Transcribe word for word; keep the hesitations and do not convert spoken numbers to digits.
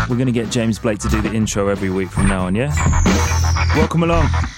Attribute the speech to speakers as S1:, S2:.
S1: We're going to get James Blake to do the intro every week from now on, yeah? Welcome along.